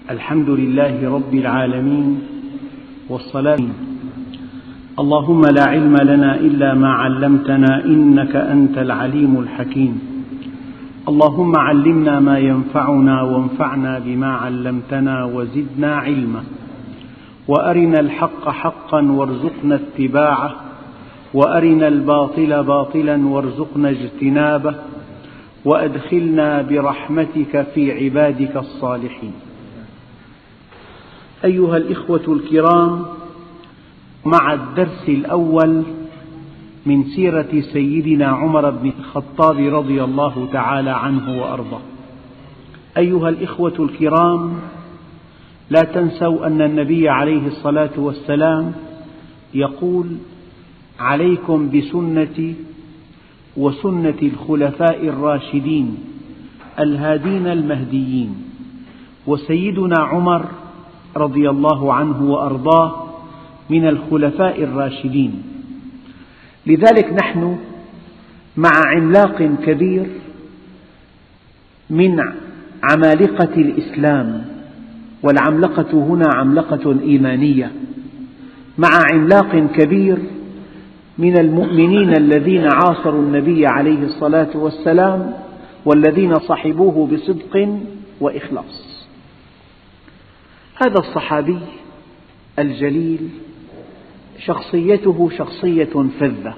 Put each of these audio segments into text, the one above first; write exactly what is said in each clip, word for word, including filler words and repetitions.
الحمد لله رب العالمين والصلاة. اللهم لا علم لنا إلا ما علمتنا إنك أنت العليم الحكيم. اللهم علمنا ما ينفعنا وانفعنا بما علمتنا وزدنا علما، وأرنا الحق حقا وارزقنا اتباعه، وأرنا الباطل باطلا وارزقنا اجتنابه، وأدخلنا برحمتك في عبادك الصالحين. أيها الإخوة الكرام، مع الدرس الأول من سيرة سيدنا عمر بن الخطاب رضي الله تعالى عنه وأرضاه. أيها الإخوة الكرام، لا تنسوا أن النبي عليه الصلاة والسلام يقول: عليكم بسنتي وسنة الخلفاء الراشدين الهادين المهديين. وسيدنا عمر رضي الله عنه وأرضاه من الخلفاء الراشدين، لذلك نحن مع عملاق كبير من عمالقة الإسلام، والعملقة هنا عملقة إيمانية، مع عملاق كبير من المؤمنين الذين عاصروا النبي عليه الصلاة والسلام والذين صحبوه بصدق وإخلاص. هذا الصحابي الجليل شخصيته شخصية فذة،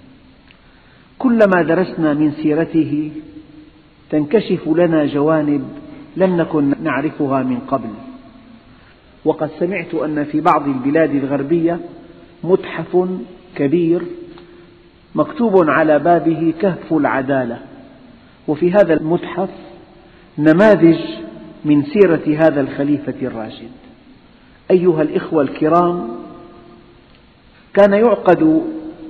كلما درسنا من سيرته تنكشف لنا جوانب لم نكن نعرفها من قبل. وقد سمعت أن في بعض البلاد الغربية متحف كبير مكتوب على بابه كهف العدالة، وفي هذا المتحف نماذج من سيرة هذا الخليفة الراشد. أيها الإخوة الكرام، كان يعقد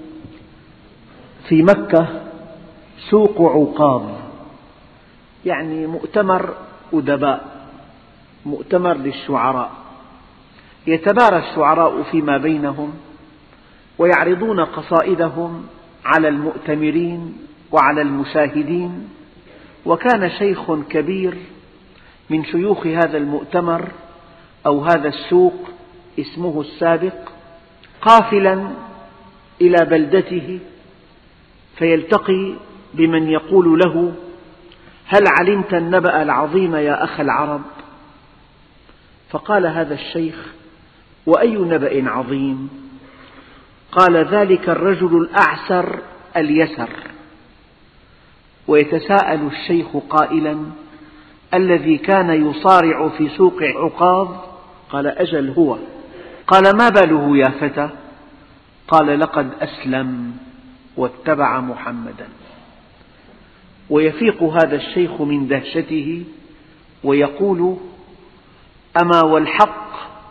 في مكة سوق عكاظ، يعني مؤتمر أدباء، مؤتمر للشعراء، يتبارى الشعراء فيما بينهم ويعرضون قصائدهم على المؤتمرين وعلى المشاهدين. وكان شيخ كبير من شيوخ هذا المؤتمر أو هذا السوق اسمه السابق قافلا إلى بلدته، فيلتقي بمن يقول له: هل علمت النبأ العظيم يا أخ العرب؟ فقال هذا الشيخ: وأي نبأ عظيم؟ قال: ذلك الرجل الأعسر اليسر. ويتساءل الشيخ قائلا: الذي كان يصارع في سوق عكاظ؟ قال: أجل هو. قال: ما باله يا فتى؟ قال: لقد أسلم واتبع محمدا. ويفيق هذا الشيخ من دهشته ويقول: أما والحق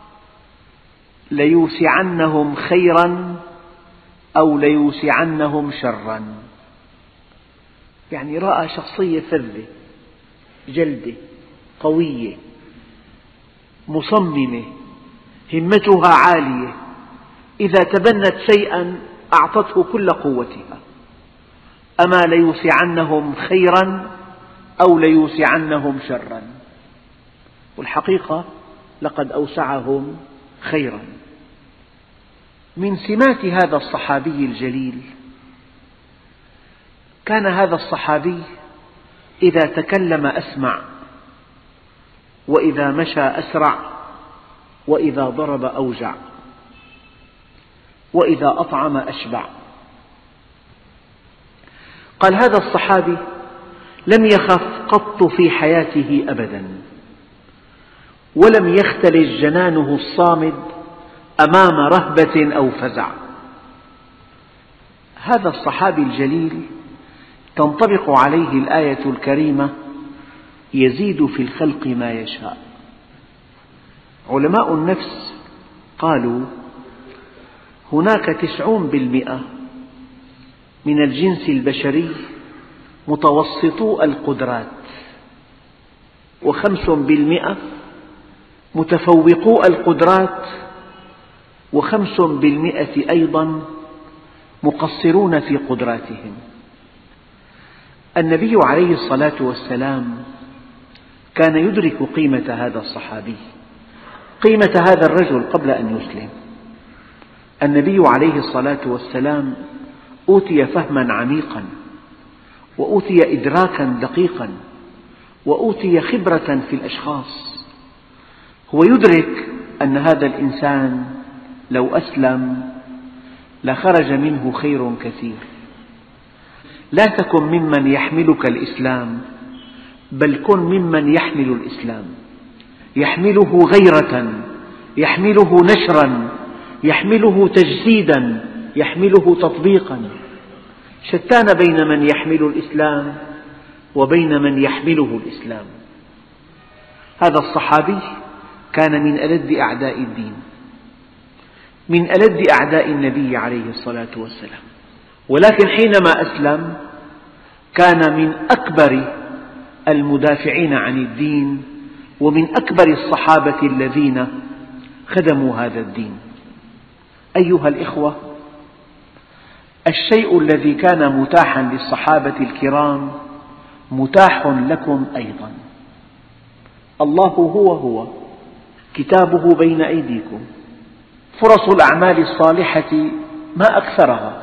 ليوسعنهم خيرا أو ليوسعنهم شرا. يعني رأى شخصية فذة جلدة قوية مصممة همتها عالية، إذا تبنت شيئا أعطته كل قوتها. أما ليوسعنهم خيرا أو ليوسعنهم شرا. والحقيقة لقد أوسعهم خيرا. من سمات هذا الصحابي الجليل، كان هذا الصحابي إذا تكلم أسمع، وإذا مشى أسرع، وإذا ضرب أوجع، وإذا أطعم أشبع. قال هذا الصحابي لم يخف قط في حياته أبدا، ولم يختلج جنانه الصامد أمام رهبة أو فزع. هذا الصحابي الجليل تنطبق عليه الآية الكريمة: يزيد في الخلق ما يشاء. علماء النفس قالوا: هناك تسعون بالمئة من الجنس البشري متوسطو القدرات، وخمس بالمئة متفوقو القدرات، وخمس بالمئة أيضا مقصرون في قدراتهم. النبي عليه الصلاة والسلام كان يدرك قيمة هذا الصحابي، قيمة هذا الرجل قبل أن يسلم. النبي عليه الصلاة والسلام أوتي فهما عميقا، وأوتي إدراكا دقيقا، وأوتي خبرة في الأشخاص. هو يدرك أن هذا الإنسان لو أسلم لخرج منه خير كثير. لا تكن ممن يحملك الإسلام، بل كن ممن يحمل الإسلام، يحمله غيرة، يحمله نشرا، يحمله تجسيدا، يحمله تطبيقا. شتان بين من يحمل الإسلام وبين من يحمله الإسلام. هذا الصحابي كان من ألد أعداء الدين، من ألد أعداء النبي عليه الصلاة والسلام، ولكن حينما أسلم كان من أكبر المدافعين عن الدين، ومن أكبر الصحابة الذين خدموا هذا الدين. أيها الإخوة، الشيء الذي كان متاحا للصحابة الكرام متاح لكم أيضا. الله هو هو، كتابه بين أيديكم، فرص الأعمال الصالحة ما أكثرها،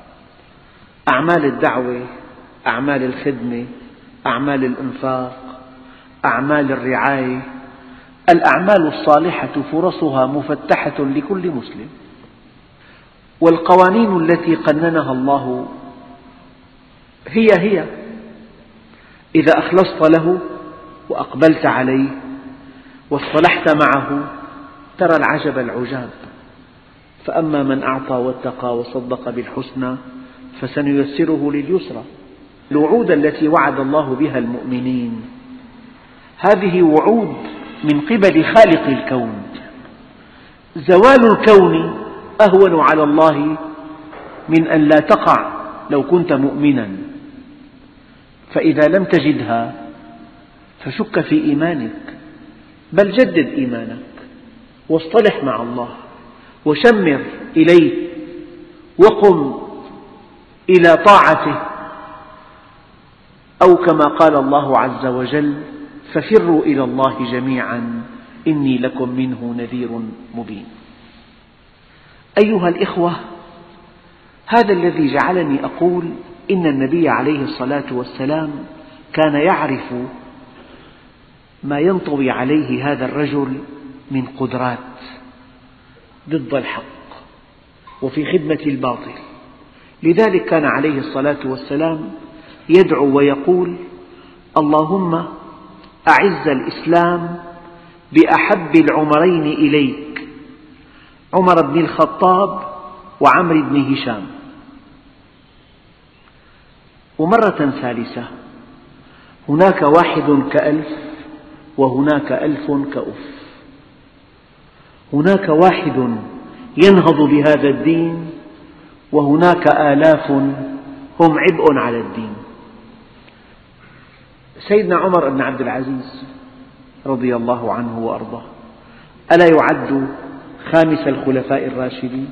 أعمال الدعوة، أعمال الخدمة، أعمال الإنفاق، أعمال الرعاية. الأعمال الصالحة فرصها مفتحة لكل مسلم، والقوانين التي قننها الله هي هي. إذا أخلصت له وأقبلت عليه واصطلحت معه ترى العجب العجاب. فأما من أعطى واتقى وصدق بالحسنى فسنيسره لليسرى. الوعود التي وعد الله بها المؤمنين هذه وعود من قبل خالق الكون. زوال الكون أهون على الله من أن لا تقع لو كنت مؤمنا. فإذا لم تجدها فشك في إيمانك، بل جدد إيمانك واصطلح مع الله وشمر إليه وقم إلى طاعته، أو كما قال الله عز وجل: ففروا إلى الله جميعا إني لكم منه نذير مبين. أيها الإخوة، هذا الذي جعلني أقول إن النبي عليه الصلاة والسلام كان يعرف ما ينطوي عليه هذا الرجل من قدرات ضد الحق وفي خدمة الباطل. لذلك كان عليه الصلاة والسلام يدعو ويقول: اللهم أعز الإسلام بأحب العمرين إليك، عمر بن الخطاب وعمرو بن هشام. ومرة ثالثة: هناك واحد كألف وهناك ألف كأف. هناك واحد ينهض بهذا الدين وهناك آلاف هم عبء على الدين. سيدنا عمر بن عبد العزيز رضي الله عنه وأرضاه ألا يعد خامس الخلفاء الراشدين؟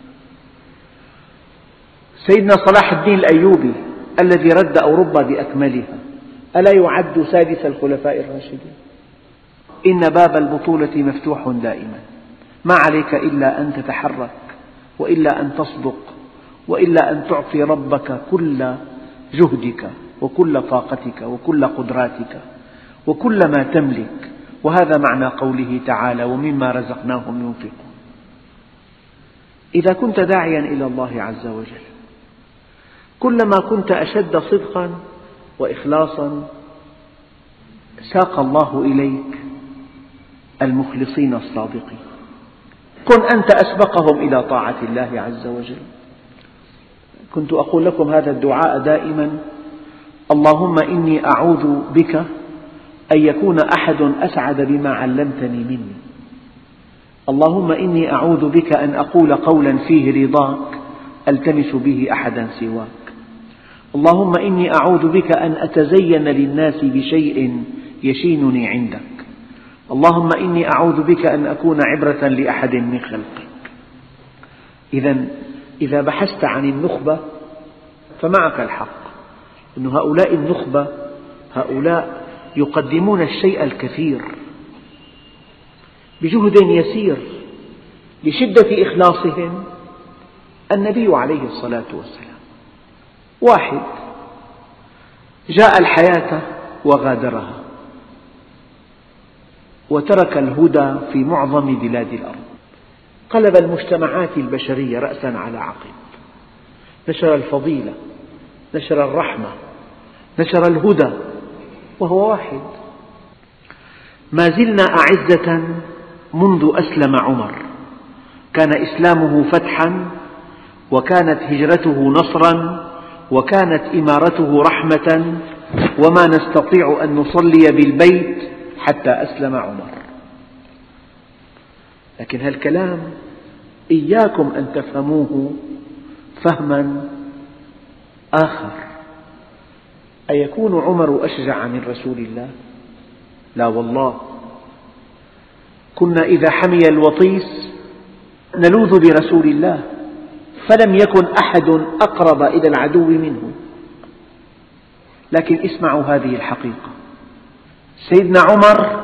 سيدنا صلاح الدين الأيوبي الذي رد أوروبا بأكملها ألا يعد سادس الخلفاء الراشدين؟ إن باب البطولة مفتوح دائما، ما عليك إلا أن تتحرك، وإلا أن تصدق، وإلا أن تعطي ربك كل جهدك وكل طاقتك وكل قدراتك وكل ما تملك. وهذا معنى قوله تعالى: ومما رزقناهم ينفقون. إذا كنت داعيا إلى الله عز وجل كلما كنت أشد صدقا وإخلاصا ساق الله إليك المخلصين الصادقين. كن أنت أسبقهم إلى طاعة الله عز وجل. كنت أقول لكم هذا الدعاء دائما: اللهم إني أعوذ بك أن يكون أحد أسعد بما علمتني مني. اللهم إني أعوذ بك أن أقول قولا فيه رضاك ألتمس به أحدا سواك. اللهم إني أعوذ بك أن أتزين للناس بشيء يشينني عندك. اللهم إني أعوذ بك أن أكون عبرة لأحد من خلقك. إذا إذا بحثت عن النخبة فمعك الحق، أن هؤلاء النخبة هؤلاء يقدمون الشيء الكثير بجهد يسير لشدة إخلاصهم. النبي عليه الصلاة والسلام واحد جاء الحياة وغادرها وترك الهدى في معظم بلاد الأرض، قلب المجتمعات البشرية رأسا على عقب، نشر الفضيلة، نشر الرحمة، نشر الهدى، وهو واحد. ما زلنا أعزة منذ أسلم عمر، كان إسلامه فتحا، وكانت هجرته نصرا، وكانت إمارته رحمة، وما نستطيع أن نصلي بالبيت حتى أسلم عمر. لكن هالكلام إياكم أن تفهموه فهما آخر. أيكون عمر أشجع من رسول الله؟ لا والله، كنا إذا حمي الوطيس نلوذ برسول الله، فلم يكن أحد أقرب إلى العدو منه. لكن اسمعوا هذه الحقيقة، سيدنا عمر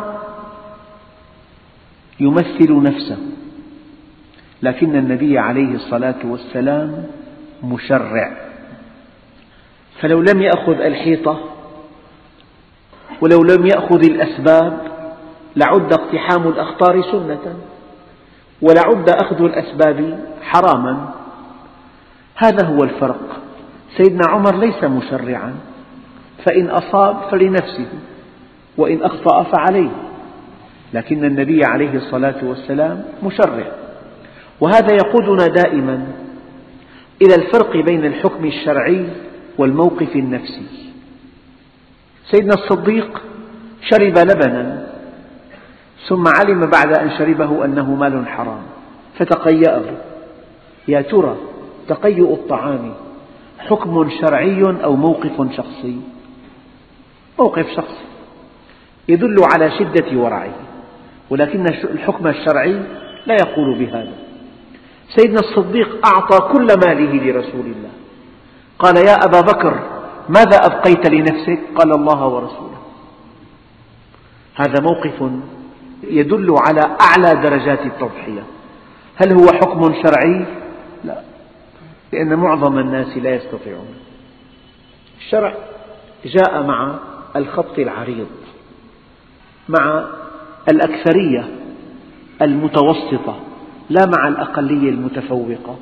يمثل نفسه، لكن النبي عليه الصلاة والسلام مشرع، فلو لم يأخذ الحيطة ولو لم يأخذ الأسباب لعد اقتحام الأخطار سنة، ولعد أخذ الأسباب حراما. هذا هو الفرق. سيدنا عمر ليس مشرعا، فإن أصاب فلنفسه وإن أخطأ فعليه، لكن النبي عليه الصلاة والسلام مشرع. وهذا يقودنا دائما إلى الفرق بين الحكم الشرعي والموقف النفسي. سيدنا الصديق شرب لبنا ثم علم بعد أن شربه أنه مال حرام فتقيأه. يا ترى تقيؤ الطعام حكم شرعي أو موقف شخصي؟ موقف شخصي يدل على شدة ورعه، ولكن الحكم الشرعي لا يقول بهذا. سيدنا الصديق أعطى كل ماله لرسول الله، قال يا أبا بكر ماذا أبقيت لنفسك؟ قال الله ورسوله. هذا موقف يدل على أعلى درجات التضحية. هل هو حكم شرعي؟ لا، لأن معظم الناس لا يستطيعون. الشرع جاء مع الخط العريض، مع الأكثرية المتوسطة، لا مع الأقلية المتفوقة.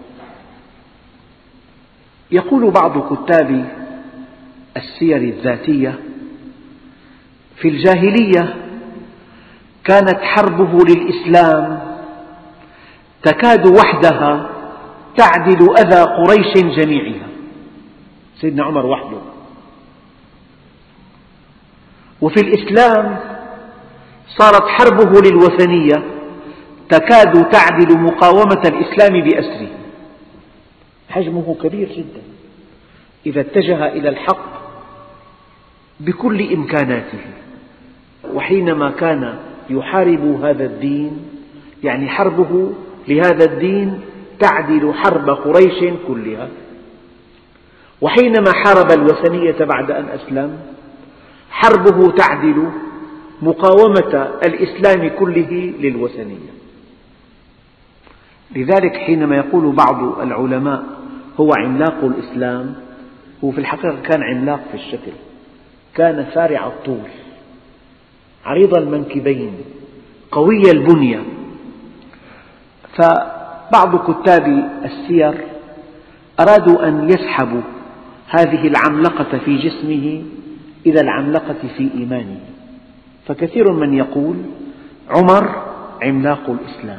يقول بعض كتاب السير الذاتية في الجاهلية كانت حربه للإسلام تكاد وحدها تعدل أذى قريش جميعها. سيدنا عمر وحده. وفي الإسلام صارت حربه للوثنية تكاد تعدل مقاومة الإسلام بأسره. حجمه كبير جدا إذا اتجه إلى الحق بكل إمكاناته. وحينما كان يحارب هذا الدين، يعني حربه لهذا الدين تعدل حرب قريش كلها. وحينما حارب الوثنية بعد أن أسلم، حربه تعدل مقاومة الإسلام كله للوثنية. لذلك حينما يقول بعض العلماء هو عملاق الإسلام، هو في الحقيقة كان عملاق في الشكل، كان فارع الطول، عريض المنكبين، قوي البنية. فبعض كتاب السير أرادوا أن يسحبوا هذه العملقة في جسمه إلى العملقة في إيمانه، فكثير من يقول عمر عملاق الإسلام.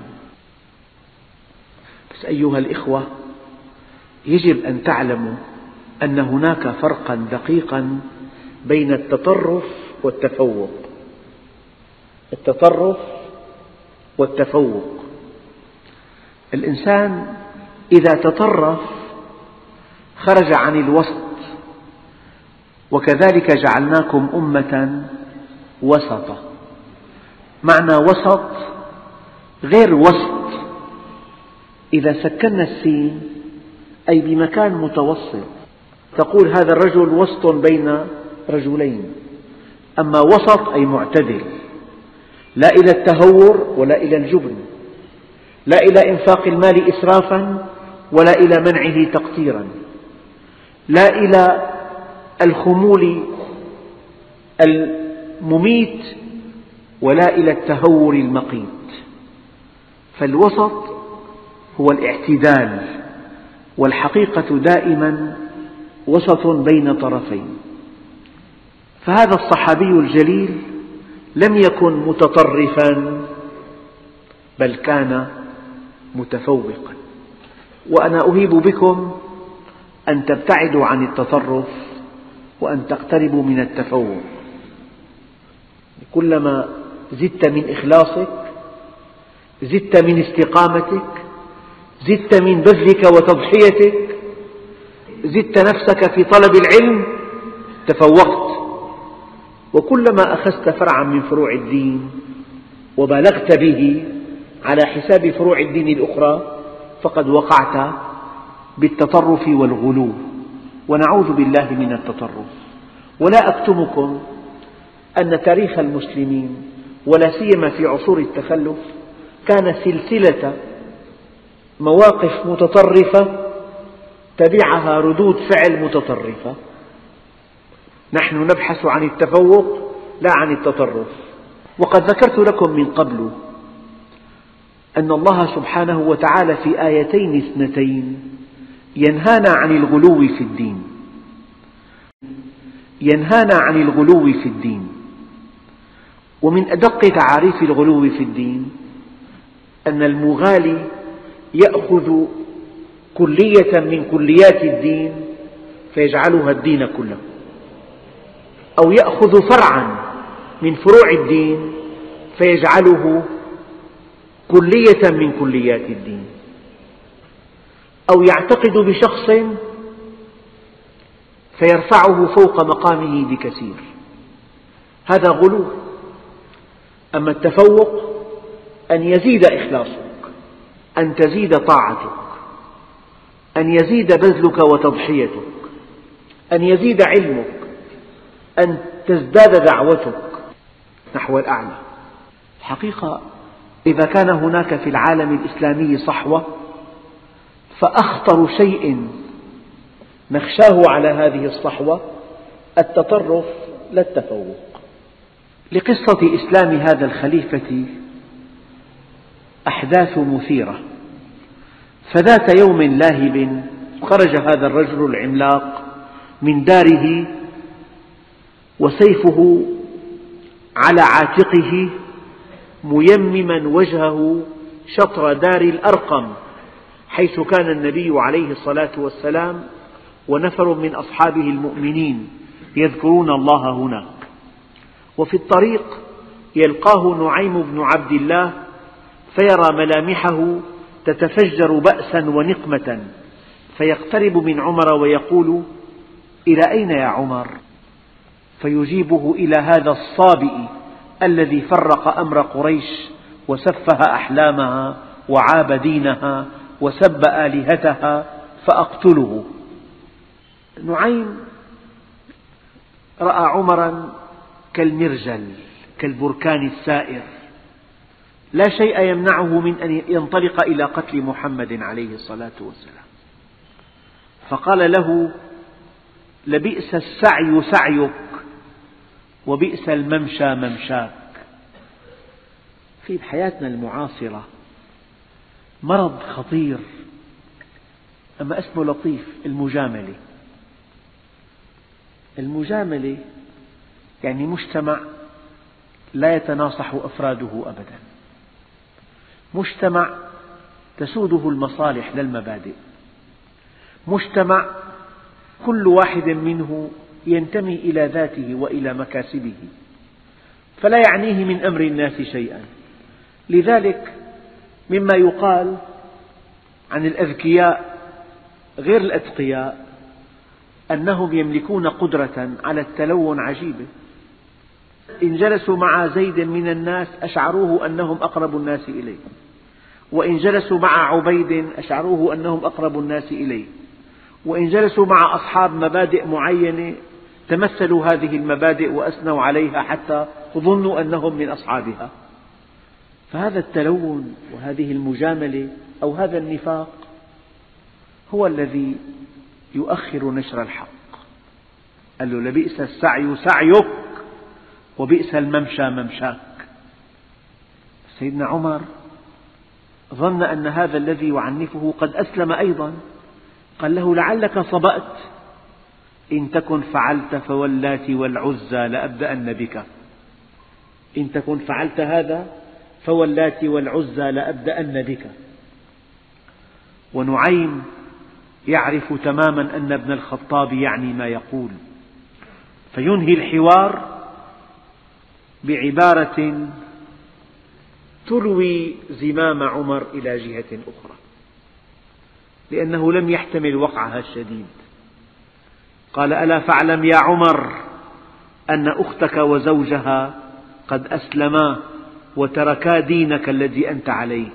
بس أيها الإخوة، يجب أن تعلموا أن هناك فرقا دقيقا بين التطرف والتفوق. التطرف والتفوق، الإنسان إذا تطرف خرج عن الوسط، وكذلك جعلناكم أمة وسطا. معنى وسط غير وسط. إذا سكننا السين أي بمكان متوسط، تقول هذا الرجل وسط بين رجلين، أما وسط أي معتدل، لا إلى التهور ولا إلى الجبن، لا إلى إنفاق المال إسرافا ولا إلى منعه تقتيرا، لا إلى الخمول المميت ولا إلى التهور المقيت. فالوسط هو الاعتدال، والحقيقة دائما وسط بين طرفين. فهذا الصحابي الجليل لم يكن متطرفا بل كان متفوقا. وأنا أهيب بكم أن تبتعدوا عن التطرف وأن تقتربوا من التفوق. كلما زدت من إخلاصك، زدت من استقامتك، زدت من بذلك وتضحيتك، زدت نفسك في طلب العلم، تفوقت. وكلما أخذت فرعا من فروع الدين وبالغت به على حساب فروع الدين الأخرى فقد وقعت بالتطرف والغلو، ونعوذ بالله من التطرف. ولا أكتمكم أن تاريخ المسلمين ولا سيما في عصور التخلف كان سلسلة مواقف متطرفة تبعها ردود فعل متطرفة. نحن نبحث عن التفوق لا عن التطرف. وقد ذكرت لكم من قبل أن الله سبحانه وتعالى في آيتين اثنتين ينهانا عن الغلو في الدين، ينهانا عن الغلو في الدين. ومن أدق تعاريف الغلو في الدين أن المغالي يأخذ كلية من كليات الدين فيجعلها الدين كله، أو يأخذ فرعا من فروع الدين فيجعله كلية من كليات الدين، أو يعتقد بشخص فيرفعه فوق مقامه بكثير. هذا غلو. أما التفوق أن يزيد إخلاصك، أن تزيد طاعتك، أن يزيد بذلك وتضحيتك، أن يزيد علمك، أن تزداد دعوتك نحو الأعلى. الحقيقة إذا كان هناك في العالم الإسلامي صحوة فأخطر شيء نخشاه على هذه الصحوة التطرف لا التفوق. لقصة إسلام هذا الخليفة أحداث مثيرة. فذات يوم لاهب خرج هذا الرجل العملاق من داره وسيفه على عاتقه ميمما وجهه شطر دار الأرقم حيث كان النبي عليه الصلاة والسلام ونفر من أصحابه المؤمنين يذكرون الله هناك. وفي الطريق يلقاه نعيم بن عبد الله فيرى ملامحه تتفجر بأسا ونقمة، فيقترب من عمر ويقول: إلى أين يا عمر؟ فيجيبه: إلى هذا الصابئ الذي فرق أمر قريش وسفه أحلامها وعاب دينها وسب آلهتها فأقتله. نعيم رأى عمرا كالمرجل كالبركان السائر، لا شيء يمنعه من أن ينطلق إلى قتل محمد عليه الصلاة والسلام. فقال له: لبئس السعي سعيك وبئس الممشى ممشاك. في حياتنا المعاصرة مرض خطير أما اسمه لطيف، المجاملة. المجاملة يعني مجتمع لا يتناصح أفراده أبدا، مجتمع تسوده المصالح لا المبادئ، مجتمع كل واحد منه ينتمي إلى ذاته وإلى مكاسبه فلا يعنيه من أمر الناس شيئا. لذلك مما يقال عن الأذكياء غير الأتقياء أنهم يملكون قدرة على التلون عجيبة. إن جلسوا مع زيد من الناس أشعروه أنهم أقرب الناس إليه، وإن جلسوا مع عبيد أشعروه أنهم أقرب الناس إليه، وإن جلسوا مع أصحاب مبادئ معينة تمثلوا هذه المبادئ وأثنوا عليها حتى ظنوا أنهم من أصحابها. فهذا التلون وهذه المجاملة أو هذا النفاق هو الذي يؤخر نشر الحق. قال له: لبئس السعي سعيك وبئس الممشى ممشاك. سيدنا عمر ظن أن هذا الذي يعنفه قد أسلم أيضا، قال له: لعلك صبأت، إن تكن فعلت فواللات والعزى لأبدأن بك. إن تكن فعلت هذا فواللات والعزى لأبدأن بك. ونعيم يعرف تماما أن ابن الخطاب يعني ما يقول، فينهي الحوار بعبارة تروي زمام عمر إلى جهة أخرى، لأنه لم يحتمل وقعها الشديد. قال: ألا فاعلم يا عمر أن أختك وزوجها قد أسلما وتركا دينك الذي أنت عليه.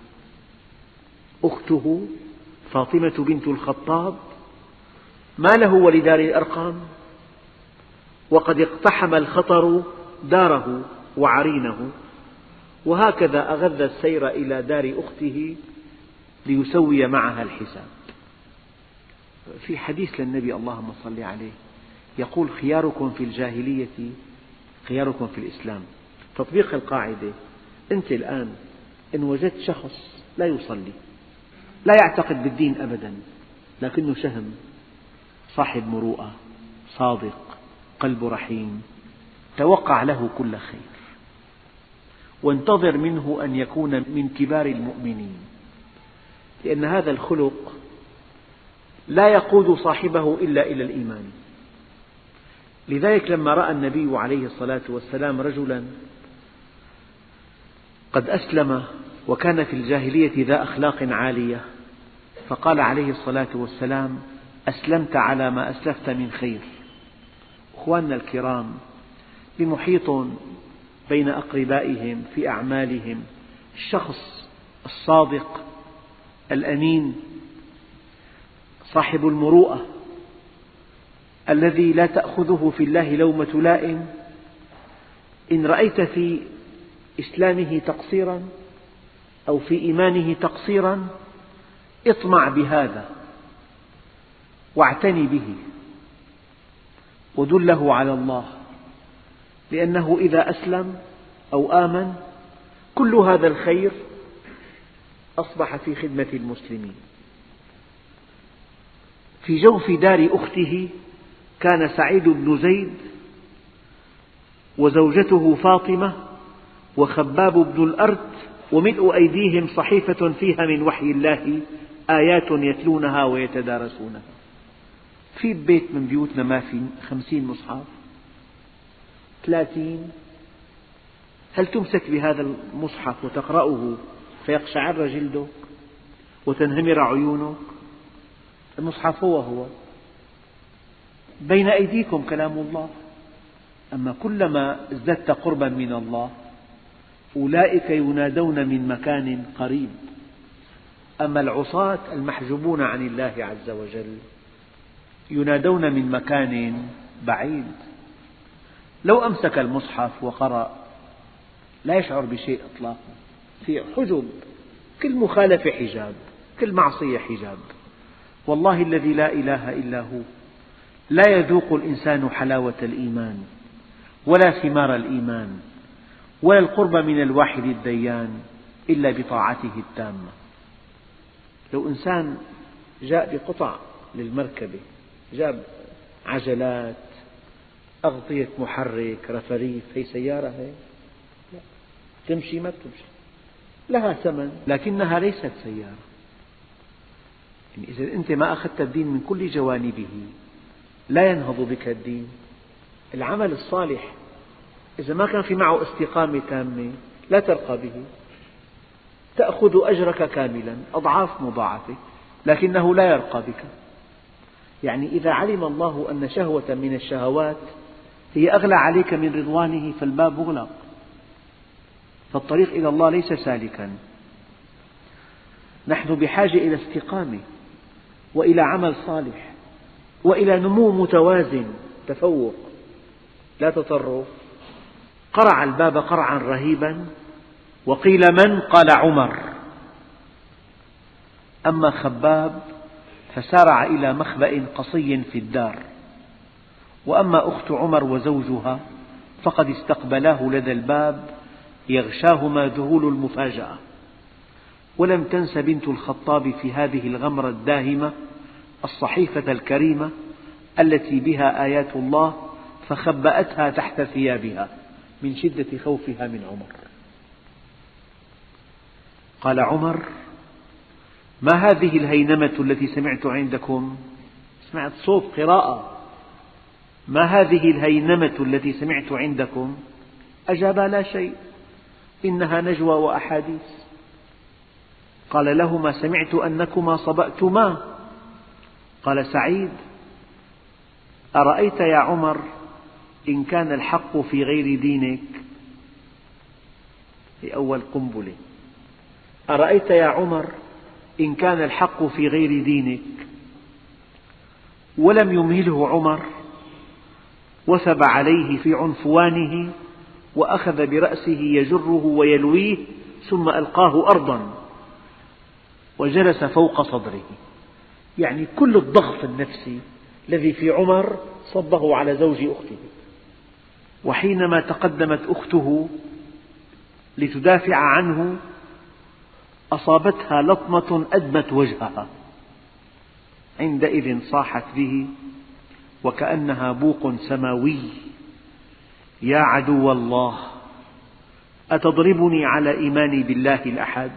أخته فاطمة بنت الخطاب ما له ولدار الأرقام، وقد اقتحم الخطر داره وعرينه، وهكذا أغذ السير إلى دار أخته ليسوي معها الحساب. في حديث للنبي اللهم صل عليه يقول: خياركم في الجاهلية خياركم في الإسلام. تطبيق القاعدة: أنت الآن إن وجدت شخص لا يصلي، لا يعتقد بالدين أبدا، لكنه شهم، صاحب مروءة، صادق، قلبه رحيم، توقع له كل خير، وانتظر منه أن يكون من كبار المؤمنين، لأن هذا الخلق لا يقود صاحبه إلا إلى الإيمان. لذلك لما رأى النبي عليه الصلاة والسلام رجلا قد أسلم وكان في الجاهلية ذا أخلاق عالية، فقال عليه الصلاة والسلام: أسلمت على ما أسلفت من خير. أخواننا الكرام، بمحيط بين أقربائهم في أعمالهم الشخص الصادق الأمين صاحب المروءة الذي لا تأخذه في الله لومة لائم، إن رأيت في إسلامه تقصيرا أو في إيمانه تقصيرا اطمع بهذا واعتني به ودله على الله، لأنه إذا أسلم أو آمن كل هذا الخير أصبح في خدمة المسلمين. في جوف دار أخته كان سعيد بن زيد وزوجته فاطمة وخباب بن الأرت، وملء أيديهم صحيفة فيها من وحي الله آيات يتلونها ويتدارسونها. في بيت من بيوتنا ما في خمسين مصحف، ثلاثين، هل تمسك بهذا المصحف وتقرأه فيقشعر جلدك وتنهمر عيونك؟ المصحف هو هو بين أيديكم كلام الله، أما كلما ازددت قربا من الله أولئك ينادون من مكان قريب. أما العصاة المحجوبون عن الله عز وجل ينادون من مكان بعيد. لو أمسك المصحف وقرأ لا يشعر بشيء إطلاقا، في حجب، كل مخالفة حجاب، كل معصية حجاب. والله الذي لا إله إلا هو لا يذوق الإنسان حلاوة الإيمان ولا ثمار الإيمان ولا القرب من الواحد الديان إلا بطاعته التامة. لو إنسان جاء بقطع للمركبة، جاب عجلات، أغطية محرك، رفريف، هي سيارة هي؟ لا. تمشي ما بتمشي، لها ثمن لكنها ليست سيارة. يعني إذا أنت ما أخذت الدين من كل جوانبه لا ينهض بك الدين. العمل الصالح إذا ما كان في معه استقامة تامة لا ترقى به، تأخذ أجرك كاملا أضعاف مضاعفة، لكنه لا يرقى بك. يعني إذا علم الله أن شهوة من الشهوات هي أغلى عليك من رضوانه فالباب مغلق، فالطريق إلى الله ليس سالكا. نحن بحاجة إلى استقامة وإلى عمل صالح وإلى نمو متوازن تفوق لا تطرف. قرع الباب قرعا رهيبا، وقيل من؟ قال عمر. أما خباب فسارع إلى مخبأ قصي في الدار، وأما أخت عمر وزوجها فقد استقبلاه لدى الباب يغشاهما ذهول المفاجأة. ولم تنس بنت الخطاب في هذه الغمرة الداهمة الصحيفة الكريمة التي بها آيات الله، فخبأتها تحت ثيابها من شدة خوفها من عمر. قال عمر: ما هذه الهينمة التي سمعت عندكم؟ سمعت صوت قراءة. ما هذه الهينمة التي سمعت عندكم؟ أجابا: لا شيء، إنها نجوى وأحاديث. قال لهما: سمعت أنكما صبأتما. قال سعيد: أرأيت يا عمر إن كان الحق في غير دينك؟ في أول قنبلة. أرأيت يا عمر إن كان الحق في غير دينك؟ ولم يمهله عمر، وثب عليه في عنفوانه وأخذ برأسه يجره ويلويه، ثم ألقاه أرضا وجلس فوق صدره. يعني كل الضغط النفسي الذي في عمر صبه على زوج أخته. وحينما تقدمت أخته لتدافع عنه أصابتها لطمة أدمت وجهها، عندئذ صاحت به وكأنها بوق سماوي: يا عدو الله، أتضربني على إيماني بالله الأحد؟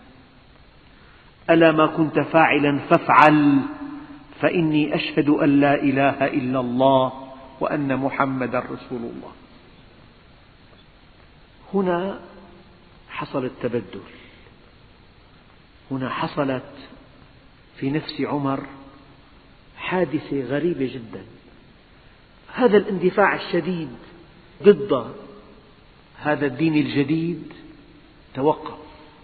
ألا ما كنت فاعلا فافعل، فإني أشهد أن لا إله إلا الله وأن محمدا رسول الله. هنا حصل التبدل، هنا حصلت في نفس عمر حادثة غريبة جدا. هذا الاندفاع الشديد ضد هذا الدين الجديد توقف.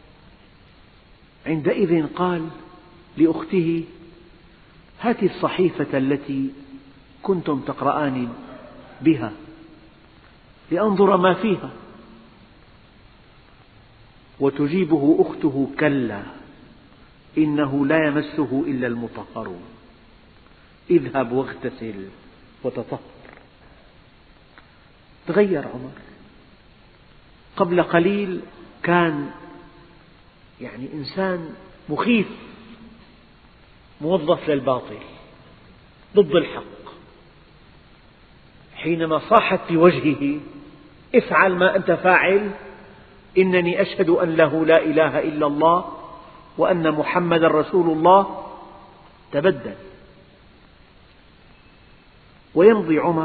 عندئذ قال لأخته: هات الصحيفة التي كنتم تقرآن بها لأنظر ما فيها. وتجيبه أخته: كلا، إنه لا يمسه إلا المطهرون، اذهب واغتسل وتطهر. تغير عمر. قبل قليل كان يعني إنسان مخيف، موظف للباطل ضد الحق. حينما صاحت في وجهه: افعل ما أنت فاعل، إنني أشهد أن له لا إله إلا الله وأن محمدا رسول الله، تبدل. ويمضي عمر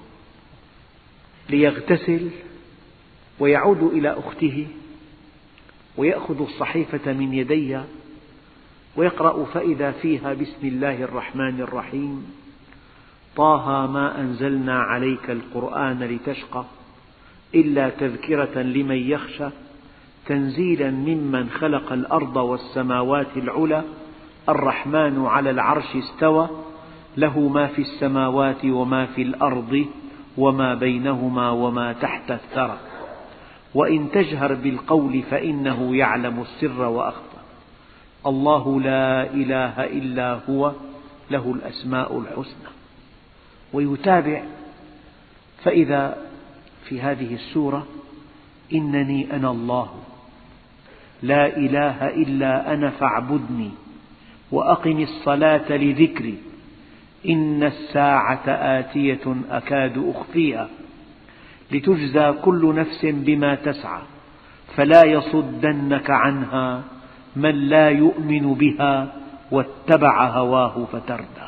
ليغتسل ويعود إلى أخته ويأخذ الصحيفة من يديها ويقرأ، فإذا فيها: بسم الله الرحمن الرحيم، طه ما أنزلنا عليك القرآن لتشقى إلا تذكرة لمن يخشى، تنزيلا ممن خلق الأرض والسماوات العلى، الرحمن على العرش استوى، له ما في السماوات وما في الأرض وما بينهما وما تحت الثرى، وإن تجهر بالقول فإنه يعلم السر وأخفى، الله لا إله إلا هو له الأسماء الحسنى. ويتابع، فإذا في هذه السورة: إنني أنا الله لا إله إلا أنا فاعبدني وأقم الصلاة لذكري إن الساعة آتية أكاد أخفيها لتجزى كل نفس بما تسعى فلا يصدنك عنها من لا يؤمن بها واتبع هواه فتردى.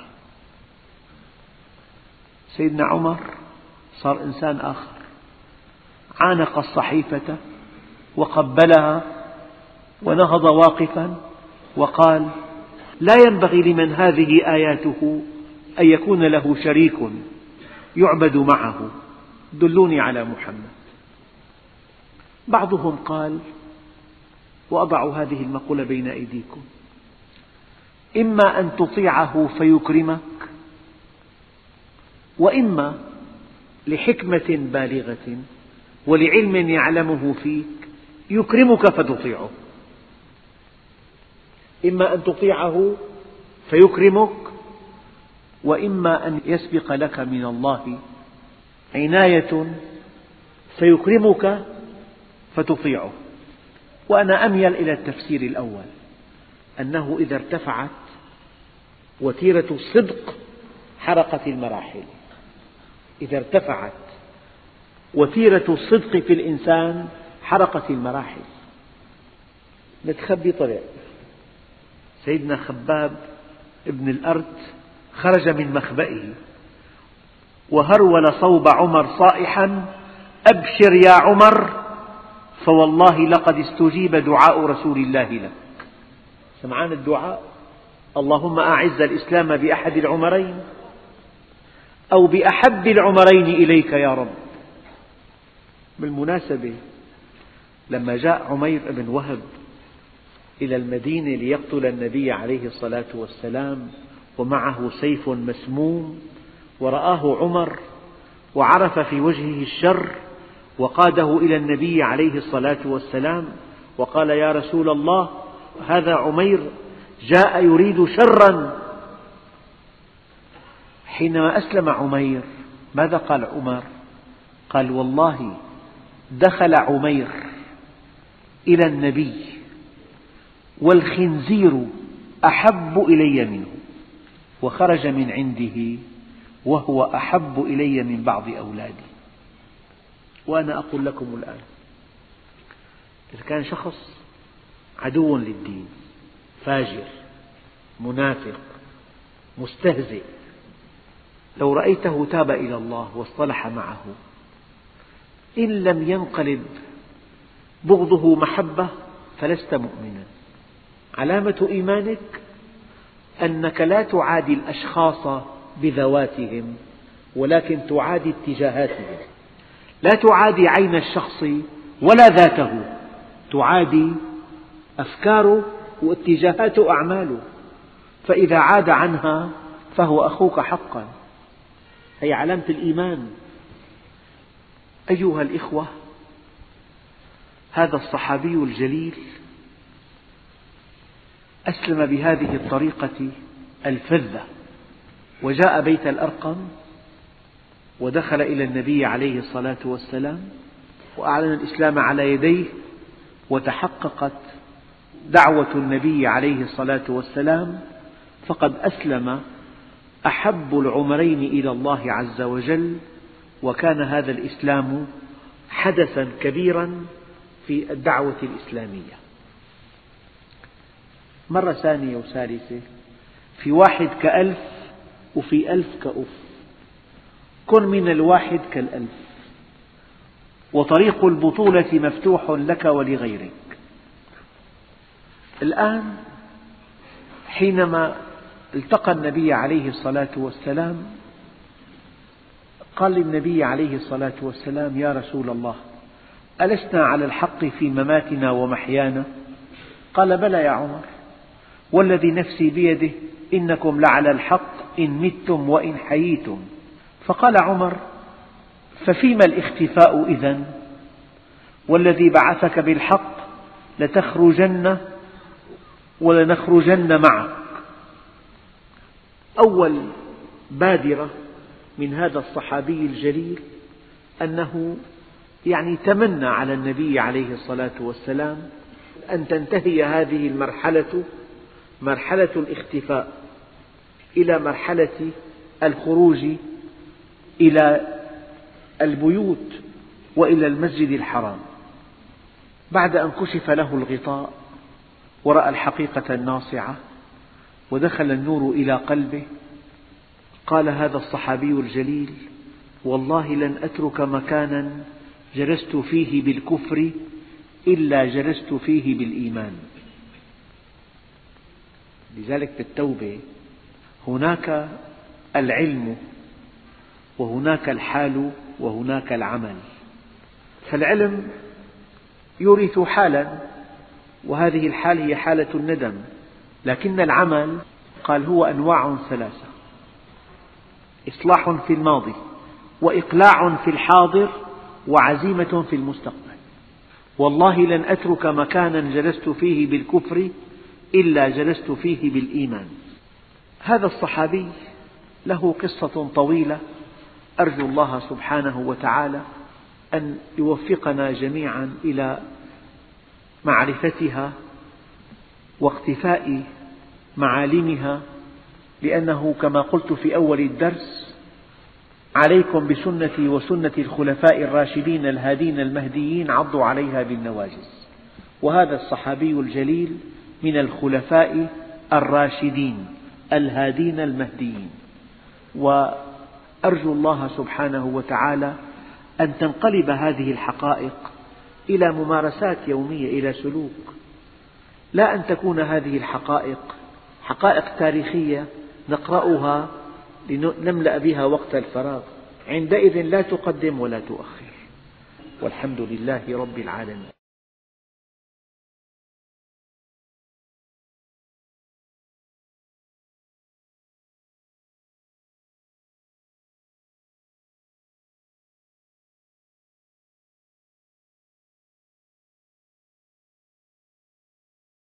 سيدنا عمر صار إنسان آخر، عانق الصحيفة وقبلها ونهض واقفا وقال: لا ينبغي لمن هذه آياته أن يكون له شريك يعبد معه، دلوني على محمد. بعضهم قال، وأضع هذه المقولة بين أيديكم: إما أن تطيعه فيكرمك، وإما لحكمة بالغة ولعلم يعلمه فيك يكرمك فتطيعه، إما أن تطيعه فيكرمك، وإما أن يسبق لك من الله عناية فيكرمك فتطيعه. وأنا أميل إلى التفسير الأول، أنه إذا ارتفعت وتيرة الصدق حرقت المراحل. إذا ارتفعت وتيرة الصدق في الإنسان حرقت المراحل. متخبي طلع. سيدنا خباب ابن الأرت خرج من مخبئه وهرول صوب عمر صائحا: أبشر يا عمر، فوالله لقد استجيب دعاء رسول الله لك. سمعان الدعاء: اللهم أعز الإسلام بأحد العمرين أو بأحب العمرين إليك يا رب. بالمناسبة، لما جاء عمير بن وهب إلى المدينة ليقتل النبي عليه الصلاة والسلام ومعه سيف مسموم، ورآه عمر وعرف في وجهه الشر وقاده إلى النبي عليه الصلاة والسلام وقال: يا رسول الله، هذا عمير جاء يريد شرا. حينما أسلم عمير ماذا قال عمر؟ قال: والله دخل عمير إلى النبي والخنزير أحب إلي منه، وخرج من عنده وهو أحب إلي من بعض أولادي. وأنا أقول لكم الآن، إذا كان شخص عدو للدين، فاجر، منافق، مستهزئ، لو رأيته تاب إلى الله واصطلح معه، إن لم ينقلب بغضه محبة فلست مؤمنا. علامة إيمانك أنك لا تعادي الأشخاص بذواتهم، ولكن تعادي اتجاهاتهم. لا تعادي عين الشخص ولا ذاته، تعادي أفكاره واتجاهات أعماله، فإذا عاد عنها فهو أخوك حقا. هي علامة الإيمان. أيها الإخوة، هذا الصحابي الجليل أسلم بهذه الطريقة الفذة، وجاء بيت الأرقم ودخل إلى النبي عليه الصلاة والسلام وأعلن الإسلام على يديه، وتحققت دعوة النبي عليه الصلاة والسلام، فقد أسلم أحب العمرين إلى الله عز وجل. وكان هذا الإسلام حدثا كبيرا في الدعوة الإسلامية. مرة ثانية وثالثة، في واحد كألف وفي ألف كأف. كن من الواحد كالألف، وطريق البطولة مفتوح لك ولغيرك. الآن حينما التقى النبي عليه الصلاة والسلام قال للنبي عليه الصلاة والسلام: يا رسول الله، ألسنا على الحق في مماتنا ومحيانا؟ قال: بلى يا عمر، والذي نفسي بيده إنكم لعلى الحق إن متم وإن حييتم. فقال عمر: ففيما الاختفاء إذن؟ والذي بعثك بالحق لتخرجن ولنخرجن معك. أول بادرة من هذا الصحابي الجليل أنه يعني تمنى على النبي عليه الصلاة والسلام أن تنتهي هذه المرحلة، مرحلة الاختفاء، إلى مرحلة الخروج إلى البيوت وإلى المسجد الحرام. بعد أن كشف له الغطاء ورأى الحقيقة الناصعة ودخل النور إلى قلبه، قال هذا الصحابي الجليل: والله لن أترك مكانا جلست فيه بالكفر إلا جلست فيه بالإيمان. لذلك في التوبة هناك العلم وهناك الحال وهناك العمل. فالعلم يورث حالا، وهذه الحال هي حالة الندم، لكن العمل قال هو أنواع ثلاثة. إصلاح في الماضي، وإقلاع في الحاضر، وعزيمة في المستقبل. والله لن أترك مكانا جلست فيه بالكفر إلا جلست فيه بالإيمان. هذا الصحابي له قصة طويلة، أرجو الله سبحانه وتعالى أن يوفقنا جميعا إلى معرفتها واقتفاء معالمها، لأنه كما قلت في أول الدرس: عليكم بسنتي وسنة الخلفاء الراشدين الهادين المهديين، عضوا عليها بالنواجذ. وهذا الصحابي الجليل من الخلفاء الراشدين الهادين المهديين، وأرجو الله سبحانه وتعالى أن تنقلب هذه الحقائق إلى ممارسات يومية، إلى سلوك، لا أن تكون هذه الحقائق حقائق تاريخية نقرأها لنملأ بها وقت الفراغ. عندئذ لا تقدم ولا تؤخر، والحمد لله رب العالمين.